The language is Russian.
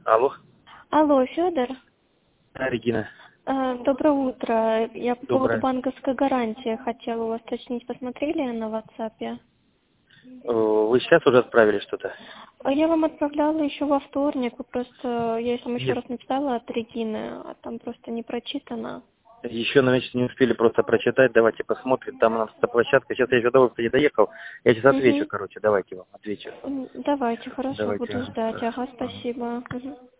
Алло, Алло, Федор. да, Регина. Доброе утро. Я по поводу Доброе. банковской гарантии хотела у вас уточнить. Посмотрели на WhatsApp? Вы сейчас уже отправили что-то? Я вам отправляла еще во вторник. Вы просто, я вам еще Нет, раз написала от Регины, а там просто не прочитано. еще, значит, не успели просто прочитать. Давайте посмотрим. Там у нас площадка. Сейчас я еще до вас не доехал. Я сейчас отвечу, Угу. короче. Давайте вам отвечу. Давайте, хорошо, Давайте. буду ждать. Ага, Ага. спасибо. Мгм.